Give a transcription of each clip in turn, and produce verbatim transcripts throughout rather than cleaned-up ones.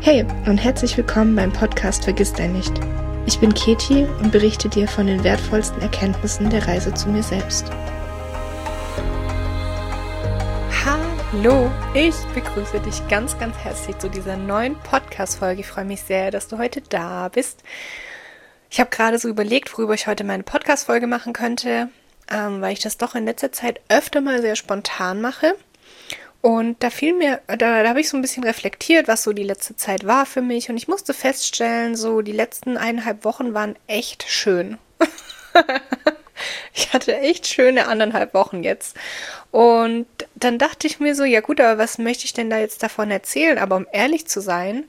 Hey und herzlich willkommen beim Podcast Vergiss dein nicht. Ich bin Keti und berichte dir von den wertvollsten Erkenntnissen der Reise zu mir selbst. Hallo, ich begrüße dich ganz, ganz herzlich zu dieser neuen Podcast-Folge. Ich freue mich sehr, dass du heute da bist. Ich habe gerade so überlegt, worüber ich heute meine Podcast-Folge machen könnte, ähm, weil ich das doch in letzter Zeit öfter mal sehr spontan mache. Und da fiel mir, da, da habe ich so ein bisschen reflektiert, was so die letzte Zeit war für mich. Und ich musste feststellen, so die letzten eineinhalb Wochen waren echt schön. Ich hatte echt schöne anderthalb Wochen jetzt. Und dann dachte ich mir so, ja gut, aber was möchte ich denn da jetzt davon erzählen? Aber um ehrlich zu sein,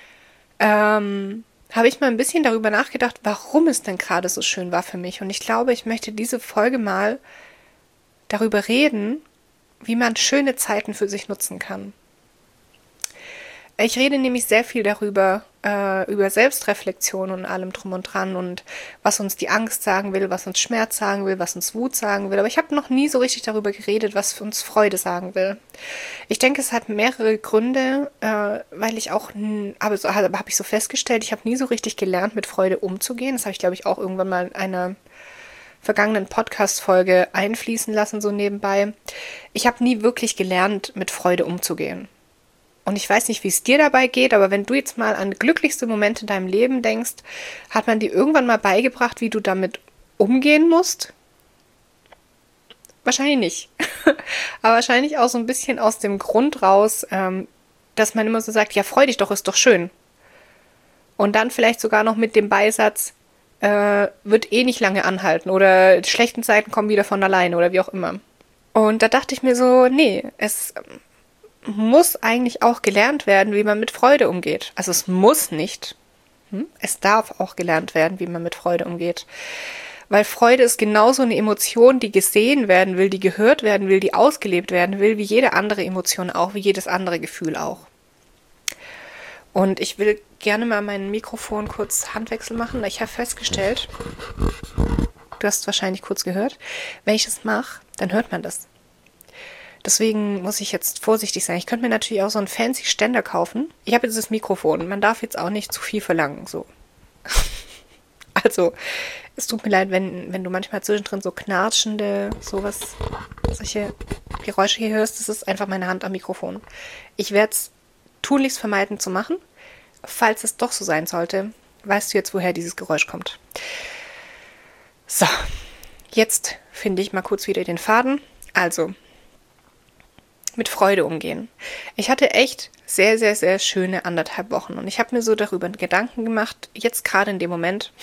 ähm, habe ich mal ein bisschen darüber nachgedacht, warum es denn gerade so schön war für mich. Und ich glaube, ich möchte diese Folge mal darüber reden, wie man schöne Zeiten für sich nutzen kann. Ich rede nämlich sehr viel darüber, äh, über Selbstreflexion und allem drum und dran und was uns die Angst sagen will, was uns Schmerz sagen will, was uns Wut sagen will. Aber ich habe noch nie so richtig darüber geredet, was uns Freude sagen will. Ich denke, es hat mehrere Gründe, äh, weil ich auch, aber so, habe hab ich so festgestellt, ich habe nie so richtig gelernt, mit Freude umzugehen. Das habe ich, glaube ich, auch irgendwann mal in einer vergangenen Podcast-Folge einfließen lassen, so nebenbei. Ich habe nie wirklich gelernt, mit Freude umzugehen. Und ich weiß nicht, wie es dir dabei geht, aber wenn du jetzt mal an glücklichste Momente in deinem Leben denkst, hat man dir irgendwann mal beigebracht, wie du damit umgehen musst? Wahrscheinlich nicht. Aber wahrscheinlich auch so ein bisschen aus dem Grund raus, ähm, dass man immer so sagt, ja, freu dich doch, ist doch schön. Und dann vielleicht sogar noch mit dem Beisatz, äh, wird eh nicht lange anhalten oder die schlechten Zeiten kommen wieder von alleine oder wie auch immer. Und da dachte ich mir so, nee, es muss eigentlich auch gelernt werden, wie man mit Freude umgeht. Also es muss nicht. Hm? Es darf auch gelernt werden, wie man mit Freude umgeht. Weil Freude ist genauso eine Emotion, die gesehen werden will, die gehört werden will, die ausgelebt werden will, wie jede andere Emotion auch, wie jedes andere Gefühl auch. Und ich will gerne mal mein Mikrofon kurz Handwechsel machen. Ich habe festgestellt, du hast es wahrscheinlich kurz gehört, wenn ich das mache, dann hört man das. Deswegen muss ich jetzt vorsichtig sein. Ich könnte mir natürlich auch so einen fancy Ständer kaufen. Ich habe jetzt das Mikrofon. Man darf jetzt auch nicht zu viel verlangen. So. Also, es tut mir leid, wenn, wenn du manchmal zwischendrin so knatschende, sowas, solche Geräusche hier hörst. Das ist einfach meine Hand am Mikrofon. Ich werde es tunlichst vermeiden zu machen. Falls es doch so sein sollte, weißt du jetzt, woher dieses Geräusch kommt. So, jetzt finde ich mal kurz wieder den Faden. Also, mit Freude umgehen. Ich hatte echt sehr, sehr, sehr schöne anderthalb Wochen und ich habe mir so darüber Gedanken gemacht, jetzt gerade in dem Moment,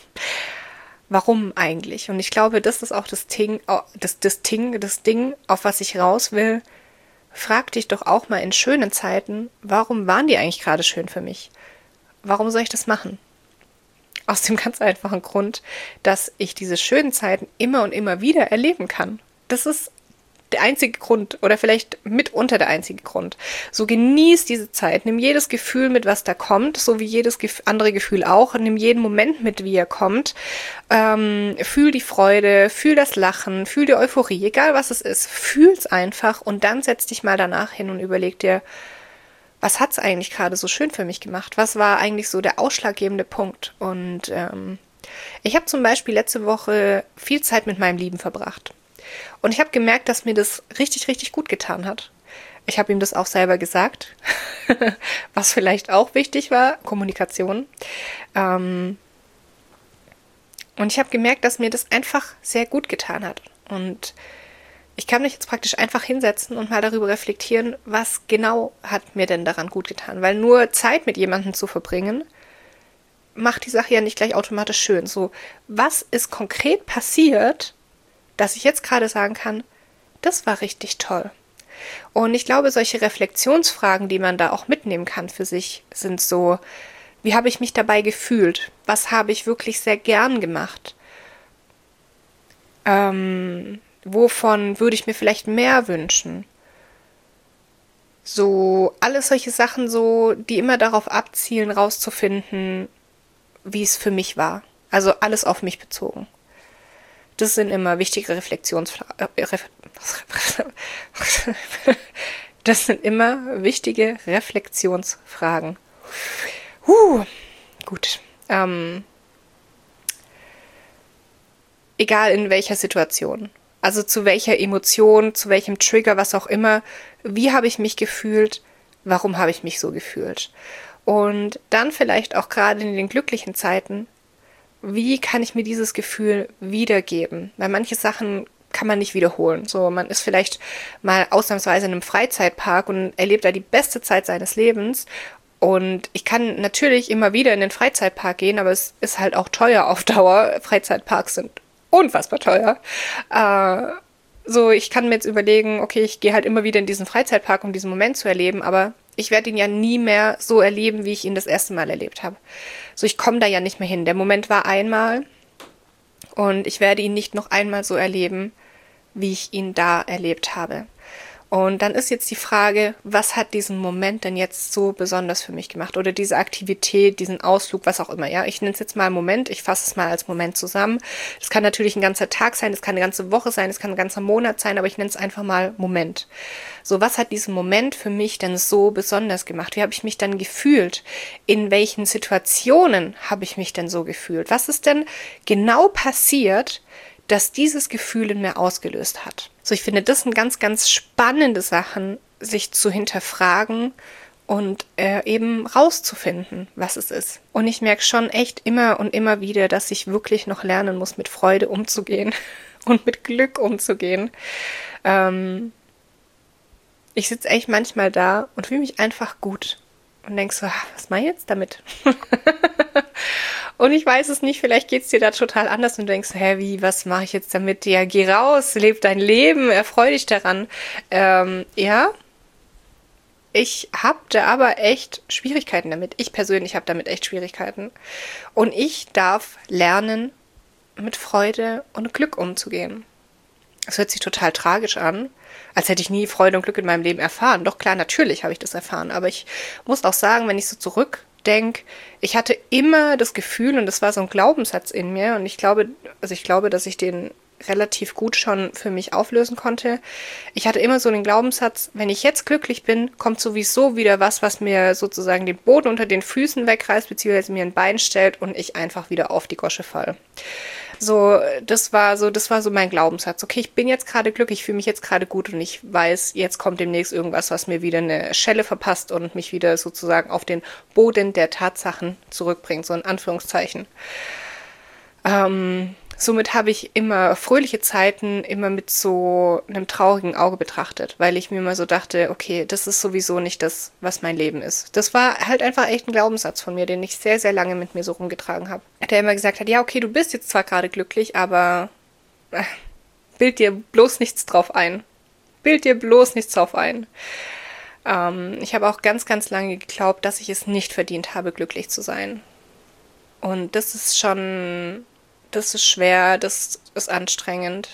warum eigentlich? Und ich glaube, das ist auch das Ding, das, das Ding, das Ding, auf was ich raus will. Frag dich doch auch mal in schönen Zeiten, warum waren die eigentlich gerade schön für mich? Warum soll ich das machen? Aus dem ganz einfachen Grund, dass ich diese schönen Zeiten immer und immer wieder erleben kann. Das ist der einzige Grund oder vielleicht mitunter der einzige Grund. So genieß diese Zeit, nimm jedes Gefühl mit, was da kommt, so wie jedes gef- andere Gefühl auch, nimm jeden Moment mit, wie er kommt, ähm, fühl die Freude, fühl das Lachen, fühl die Euphorie, egal was es ist, fühl's einfach und dann setz dich mal danach hin und überleg dir, was hat's eigentlich gerade so schön für mich gemacht? Was war eigentlich so der ausschlaggebende Punkt? Und ähm, ich habe zum Beispiel letzte Woche viel Zeit mit meinem Lieben verbracht. Und ich habe gemerkt, dass mir das richtig, richtig gut getan hat. Ich habe ihm das auch selber gesagt, was vielleicht auch wichtig war, Kommunikation. Ähm und ich habe gemerkt, dass mir das einfach sehr gut getan hat. Und ich kann mich jetzt praktisch einfach hinsetzen und mal darüber reflektieren, was genau hat mir denn daran gut getan. Weil nur Zeit mit jemandem zu verbringen, macht die Sache ja nicht gleich automatisch schön. So, was ist konkret passiert, dass ich jetzt gerade sagen kann, das war richtig toll. Und ich glaube, solche Reflexionsfragen, die man da auch mitnehmen kann für sich, sind so, wie habe ich mich dabei gefühlt? Was habe ich wirklich sehr gern gemacht? Ähm, wovon würde ich mir vielleicht mehr wünschen? So, alles solche Sachen, so, die immer darauf abzielen, rauszufinden, wie es für mich war. Also alles auf mich bezogen. Das sind immer wichtige Reflexionsfragen. Das sind immer wichtige Reflexionsfragen. Huh, gut. Ähm, egal in welcher Situation. Also zu welcher Emotion, zu welchem Trigger, was auch immer. Wie habe ich mich gefühlt? Warum habe ich mich so gefühlt? Und dann vielleicht auch gerade in den glücklichen Zeiten, wie kann ich mir dieses Gefühl wiedergeben? Weil manche Sachen kann man nicht wiederholen. So, man ist vielleicht mal ausnahmsweise in einem Freizeitpark und erlebt da die beste Zeit seines Lebens. Und ich kann natürlich immer wieder in den Freizeitpark gehen, aber es ist halt auch teuer auf Dauer. Freizeitparks sind unfassbar teuer. Äh, so, ich kann mir jetzt überlegen, okay, ich gehe halt immer wieder in diesen Freizeitpark, um diesen Moment zu erleben, aber ich werde ihn ja nie mehr so erleben, wie ich ihn das erste Mal erlebt habe. So, ich komme da ja nicht mehr hin. Der Moment war einmal und ich werde ihn nicht noch einmal so erleben, wie ich ihn da erlebt habe. Und dann ist jetzt die Frage, was hat diesen Moment denn jetzt so besonders für mich gemacht? Oder diese Aktivität, diesen Ausflug, was auch immer. Ja, ich nenne es jetzt mal Moment, ich fasse es mal als Moment zusammen. Das kann natürlich ein ganzer Tag sein, das kann eine ganze Woche sein, das kann ein ganzer Monat sein, aber ich nenne es einfach mal Moment. So, was hat diesen Moment für mich denn so besonders gemacht? Wie habe ich mich dann gefühlt? In welchen Situationen habe ich mich denn so gefühlt? Was ist denn genau passiert, dass dieses Gefühl in mir ausgelöst hat? So, ich finde, das sind ganz, ganz spannende Sachen, sich zu hinterfragen und äh, eben rauszufinden, was es ist. Und ich merke schon echt immer und immer wieder, dass ich wirklich noch lernen muss, mit Freude umzugehen und mit Glück umzugehen. Ähm, ich sitze echt manchmal da und fühle mich einfach gut und denke so, was mache ich jetzt damit? Und ich weiß es nicht, vielleicht geht es dir da total anders und du denkst, hä, wie, was mache ich jetzt damit? Ja, geh raus, leb dein Leben, erfreu dich daran. Ähm, ja, ich habe da aber echt Schwierigkeiten damit. Ich persönlich habe damit echt Schwierigkeiten. Und ich darf lernen, mit Freude und Glück umzugehen. Das hört sich total tragisch an, als hätte ich nie Freude und Glück in meinem Leben erfahren. Doch klar, natürlich habe ich das erfahren, aber ich muss auch sagen, wenn ich so zurück denke, ich hatte immer das Gefühl, und das war so ein Glaubenssatz in mir, und ich glaube, also ich glaube, dass ich den relativ gut schon für mich auflösen konnte. Ich hatte immer so den Glaubenssatz, wenn ich jetzt glücklich bin, kommt sowieso wieder was, was mir sozusagen den Boden unter den Füßen wegreißt, beziehungsweise mir ein Bein stellt und ich einfach wieder auf die Gosche falle. So, das war so, das war so mein Glaubenssatz. Okay, ich bin jetzt gerade glücklich, ich fühle mich jetzt gerade gut und ich weiß, jetzt kommt demnächst irgendwas, was mir wieder eine Schelle verpasst und mich wieder sozusagen auf den Boden der Tatsachen zurückbringt, so in Anführungszeichen. Ähm, somit habe ich immer fröhliche Zeiten immer mit so einem traurigen Auge betrachtet, weil ich mir immer so dachte, okay, das ist sowieso nicht das, was mein Leben ist. Das war halt einfach echt ein Glaubenssatz von mir, den ich sehr, sehr lange mit mir so rumgetragen habe. Der immer gesagt hat, ja, okay, du bist jetzt zwar gerade glücklich, aber äh, bild dir bloß nichts drauf ein. Bild dir bloß nichts drauf ein. Ähm, ich habe auch ganz, ganz lange geglaubt, dass ich es nicht verdient habe, glücklich zu sein. Und das ist schon... Das ist schwer, das ist anstrengend.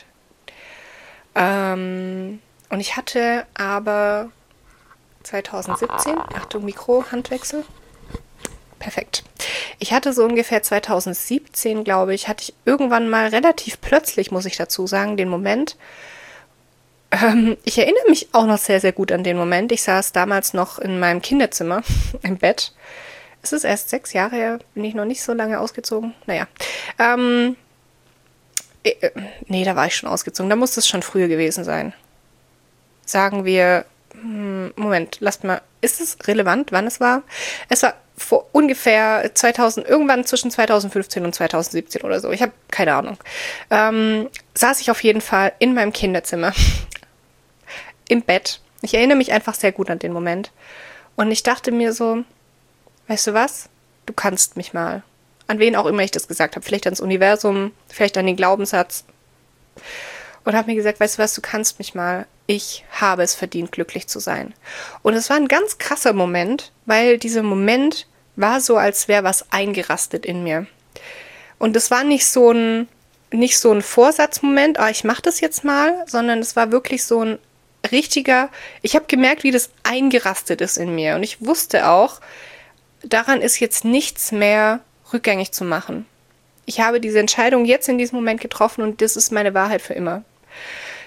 Ähm, und ich hatte aber zwanzig siebzehn, Achtung, Mikro, Handwechsel. Perfekt. Ich hatte so ungefähr zwanzig siebzehn, glaube ich, hatte ich irgendwann mal relativ plötzlich, muss ich dazu sagen, den Moment. Ähm, ich erinnere mich auch noch sehr, sehr gut an den Moment. Ich saß damals noch in meinem Kinderzimmer im Bett. Es ist erst sechs Jahre her, bin ich noch nicht so lange ausgezogen. Naja. Ähm, äh, nee, da war ich schon ausgezogen. Da muss es schon früher gewesen sein. Sagen wir, hm, Moment, lasst mal, ist es relevant, wann es war? Es war vor ungefähr zweitausend, irgendwann zwischen zweitausendfünfzehn und zweitausendsiebzehn oder so. Ich habe keine Ahnung. Ähm, saß ich auf jeden Fall in meinem Kinderzimmer. Im Bett. Ich erinnere mich einfach sehr gut an den Moment. Und ich dachte mir so, weißt du was? Du kannst mich mal. An wen auch immer ich das gesagt habe. Vielleicht ans Universum, vielleicht an den Glaubenssatz. Und habe mir gesagt, weißt du was, du kannst mich mal. Ich habe es verdient, glücklich zu sein. Und es war ein ganz krasser Moment, weil dieser Moment war so, als wäre was eingerastet in mir. Und es war nicht so ein, nicht so ein Vorsatzmoment, ah, ich mache das jetzt mal, sondern es war wirklich so ein richtiger, ich habe gemerkt, wie das eingerastet ist in mir. Und ich wusste auch, daran ist jetzt nichts mehr rückgängig zu machen. Ich habe diese Entscheidung jetzt in diesem Moment getroffen und das ist meine Wahrheit für immer.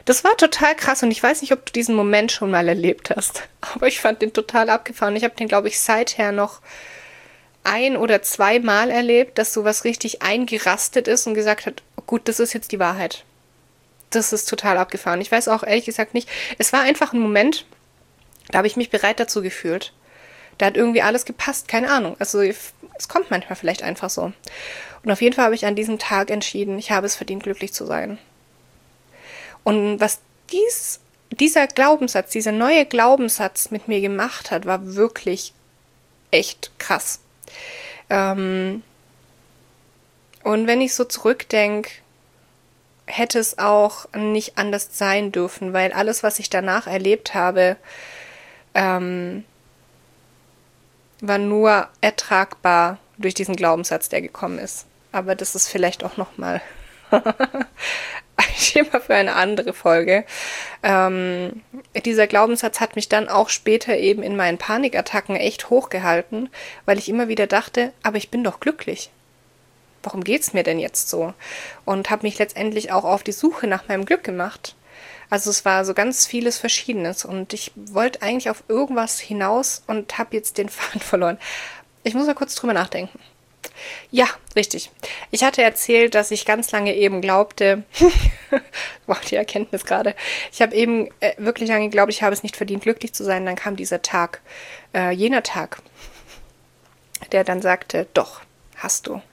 Das war total krass und ich weiß nicht, ob du diesen Moment schon mal erlebt hast, aber ich fand den total abgefahren. Ich habe den, glaube ich, seither noch ein- oder zweimal erlebt, dass sowas richtig eingerastet ist und gesagt hat, gut, das ist jetzt die Wahrheit. Das ist total abgefahren. Ich weiß auch ehrlich gesagt nicht, es war einfach ein Moment, da habe ich mich bereit dazu gefühlt. Da hat irgendwie alles gepasst, keine Ahnung. Also es kommt manchmal vielleicht einfach so. Und auf jeden Fall habe ich an diesem Tag entschieden, ich habe es verdient, glücklich zu sein. Und was dies, dieser Glaubenssatz, dieser neue Glaubenssatz mit mir gemacht hat, war wirklich echt krass. Ähm, und wenn ich so zurückdenke, hätte es auch nicht anders sein dürfen, weil alles, was ich danach erlebt habe, ähm, war nur ertragbar durch diesen Glaubenssatz, der gekommen ist. Aber das ist vielleicht auch nochmal ein Thema für eine andere Folge. Ähm, dieser Glaubenssatz hat mich dann auch später eben in meinen Panikattacken echt hochgehalten, weil ich immer wieder dachte, aber ich bin doch glücklich. Warum geht's mir denn jetzt so? Und habe mich letztendlich auch auf die Suche nach meinem Glück gemacht. Also es war so ganz vieles Verschiedenes und ich wollte eigentlich auf irgendwas hinaus und habe jetzt den Faden verloren. Ich muss mal kurz drüber nachdenken. Ja, richtig. Ich hatte erzählt, dass ich ganz lange eben glaubte, wow, die Erkenntnis gerade, ich habe eben äh, wirklich lange geglaubt, ich habe es nicht verdient, glücklich zu sein. Dann kam dieser Tag, äh, jener Tag, der dann sagte, doch, hast du.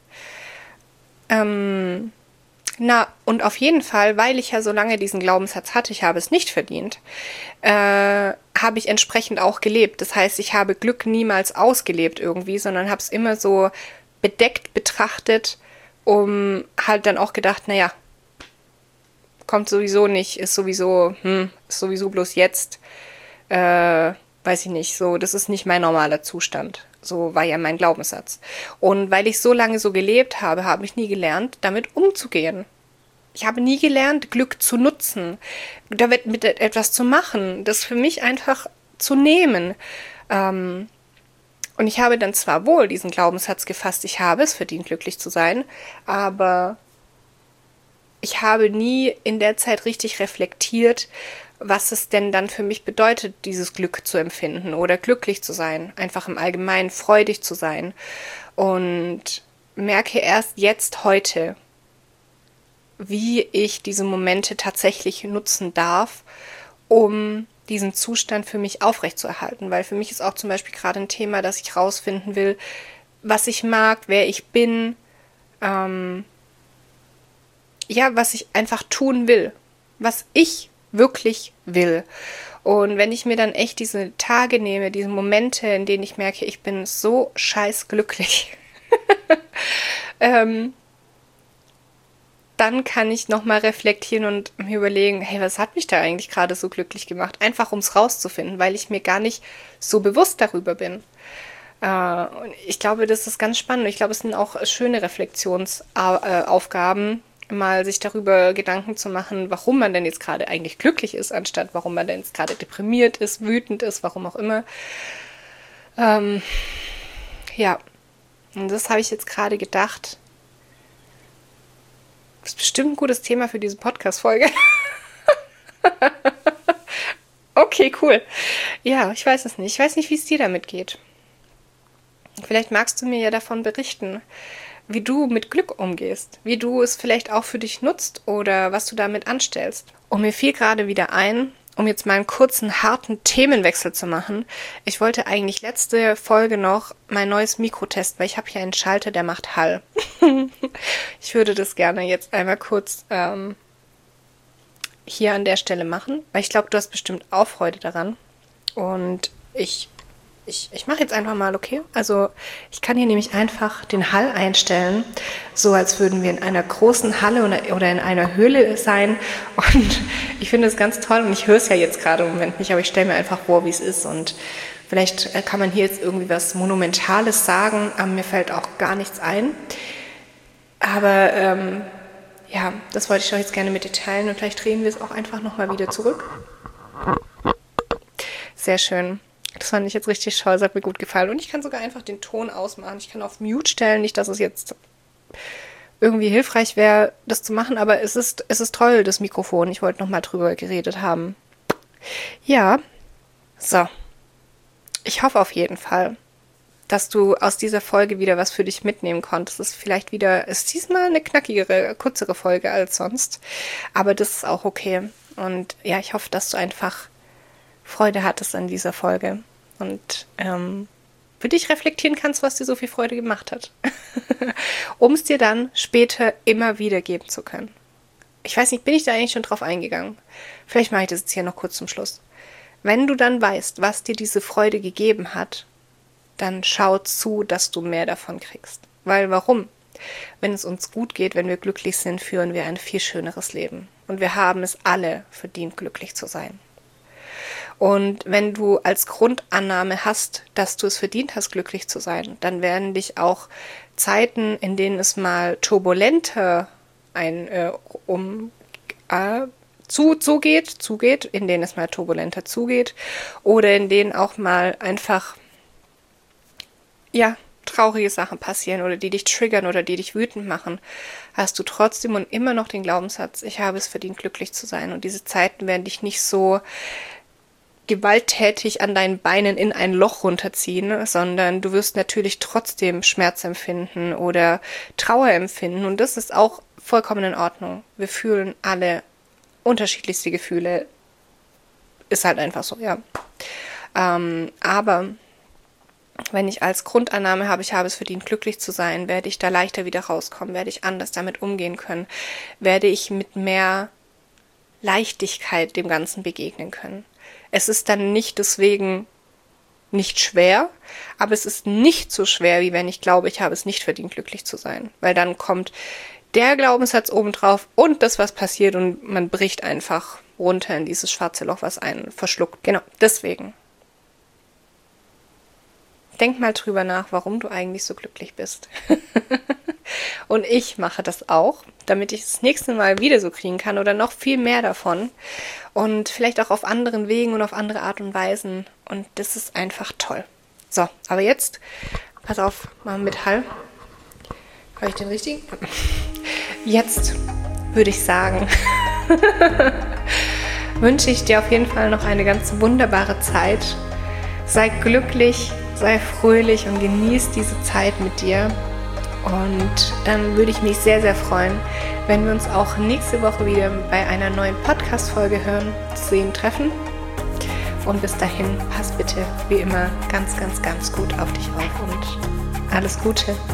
Ähm, na, und auf jeden Fall, weil ich ja so lange diesen Glaubenssatz hatte, ich habe es nicht verdient, äh, habe ich entsprechend auch gelebt. Das heißt, ich habe Glück niemals ausgelebt irgendwie, sondern habe es immer so bedeckt betrachtet, um halt dann auch gedacht, naja, kommt sowieso nicht, ist sowieso, hm, ist sowieso bloß jetzt, äh, weiß ich nicht, so, das ist nicht mein normaler Zustand. So war ja mein Glaubenssatz. Und weil ich so lange so gelebt habe, habe ich nie gelernt, damit umzugehen. Ich habe nie gelernt, Glück zu nutzen, damit mit etwas zu machen, das für mich einfach zu nehmen. Ähm, und ich habe dann zwar wohl diesen Glaubenssatz gefasst, ich habe es verdient, glücklich zu sein, aber ich habe nie in der Zeit richtig reflektiert, was es denn dann für mich bedeutet, dieses Glück zu empfinden oder glücklich zu sein, einfach im Allgemeinen freudig zu sein. Und merke erst jetzt heute, wie ich diese Momente tatsächlich nutzen darf, um diesen Zustand für mich aufrechtzuerhalten. Weil für mich ist auch zum Beispiel gerade ein Thema, dass ich rausfinden will, was ich mag, wer ich bin, ähm, ja, was ich einfach tun will, was ich wirklich will. Und wenn ich mir dann echt diese Tage nehme, diese Momente, in denen ich merke, ich bin so scheiß glücklich, ähm, dann kann ich nochmal reflektieren und mir überlegen, hey, was hat mich da eigentlich gerade so glücklich gemacht? Einfach um es rauszufinden, weil ich mir gar nicht so bewusst darüber bin. Äh, und ich glaube, das ist ganz spannend. Ich glaube, es sind auch schöne Reflexionsaufgaben, mal sich darüber Gedanken zu machen, warum man denn jetzt gerade eigentlich glücklich ist, anstatt warum man denn jetzt gerade deprimiert ist, wütend ist, warum auch immer. Ähm, ja, und das habe ich jetzt gerade gedacht. Das ist bestimmt ein gutes Thema für diese Podcast-Folge. Okay, cool. Ja, ich weiß es nicht. Ich weiß nicht, wie es dir damit geht. Vielleicht magst du mir ja davon berichten, wie du mit Glück umgehst, wie du es vielleicht auch für dich nutzt oder was du damit anstellst. Und mir fiel gerade wieder ein, um jetzt mal einen kurzen, harten Themenwechsel zu machen. Ich wollte eigentlich letzte Folge noch mein neues Mikro testen, weil ich habe hier einen Schalter, der macht Hall. Ich würde das gerne jetzt einmal kurz ähm, hier an der Stelle machen, weil ich glaube, du hast bestimmt auch Freude daran. Und ich Ich, ich mache jetzt einfach mal, okay? Also ich kann hier nämlich einfach den Hall einstellen, so als würden wir in einer großen Halle oder in einer Höhle sein. Und ich finde es ganz toll und ich höre es ja jetzt gerade im Moment nicht, aber ich stelle mir einfach vor, wie es ist. Und vielleicht kann man hier jetzt irgendwie was Monumentales sagen, aber mir fällt auch gar nichts ein. Aber ähm, ja, das wollte ich doch jetzt gerne mit dir teilen und vielleicht drehen wir es auch einfach nochmal wieder zurück. Sehr schön. Das fand ich jetzt richtig toll, das hat mir gut gefallen. Und ich kann sogar einfach den Ton ausmachen. Ich kann auf Mute stellen, nicht, dass es jetzt irgendwie hilfreich wäre, das zu machen, aber es ist, es ist toll, das Mikrofon. Ich wollte nochmal drüber geredet haben. Ja, so. Ich hoffe auf jeden Fall, dass du aus dieser Folge wieder was für dich mitnehmen konntest. Es ist vielleicht wieder, ist diesmal eine knackigere, kürzere Folge als sonst, aber das ist auch okay. Und ja, ich hoffe, dass du einfach Freude hattest an dieser Folge und ähm, für dich reflektieren kannst, was dir so viel Freude gemacht hat, um es dir dann später immer wieder geben zu können. Ich weiß nicht, bin ich da eigentlich schon drauf eingegangen? Vielleicht mache ich das jetzt hier noch kurz zum Schluss. Wenn du dann weißt, was dir diese Freude gegeben hat, dann schau zu, dass du mehr davon kriegst. Weil warum? Wenn es uns gut geht, wenn wir glücklich sind, führen wir ein viel schöneres Leben. Und wir haben es alle verdient, glücklich zu sein. Und wenn du als Grundannahme hast, dass du es verdient hast, glücklich zu sein, dann werden dich auch Zeiten, in denen es mal turbulenter ein, äh, um, äh, zu, zugeht, zugeht, in denen es mal turbulenter zugeht oder in denen auch mal einfach, ja, traurige Sachen passieren oder die dich triggern oder die dich wütend machen, hast du trotzdem und immer noch den Glaubenssatz, ich habe es verdient, glücklich zu sein. Und diese Zeiten werden dich nicht so gewalttätig an deinen Beinen in ein Loch runterziehen, sondern du wirst natürlich trotzdem Schmerz empfinden oder Trauer empfinden. Und das ist auch vollkommen in Ordnung. Wir fühlen alle unterschiedlichste Gefühle. Ist halt einfach so, ja. Ähm, aber wenn ich als Grundannahme habe, ich habe es verdient, glücklich zu sein, werde ich da leichter wieder rauskommen, werde ich anders damit umgehen können, werde ich mit mehr Leichtigkeit dem Ganzen begegnen können. Es ist dann nicht deswegen nicht schwer, aber es ist nicht so schwer, wie wenn ich glaube, ich habe es nicht verdient, glücklich zu sein. Weil dann kommt der Glaubenssatz obendrauf und das, was passiert und man bricht einfach runter in dieses schwarze Loch, was einen verschluckt. Genau, deswegen. Denk mal drüber nach, warum du eigentlich so glücklich bist. Und ich mache das auch, damit ich das nächste Mal wieder so kriegen kann oder noch viel mehr davon. Und vielleicht auch auf anderen Wegen und auf andere Art und Weisen. Und das ist einfach toll. So, aber jetzt, pass auf, mal mit Hall. Habe ich den richtigen? Jetzt würde ich sagen, wünsche ich dir auf jeden Fall noch eine ganz wunderbare Zeit. Sei glücklich, sei fröhlich und genieß diese Zeit mit dir. Und dann würde ich mich sehr, sehr freuen, wenn wir uns auch nächste Woche wieder bei einer neuen Podcast-Folge hören, sehen, treffen. Und bis dahin, pass bitte wie immer ganz, ganz, ganz gut auf dich auf und alles Gute.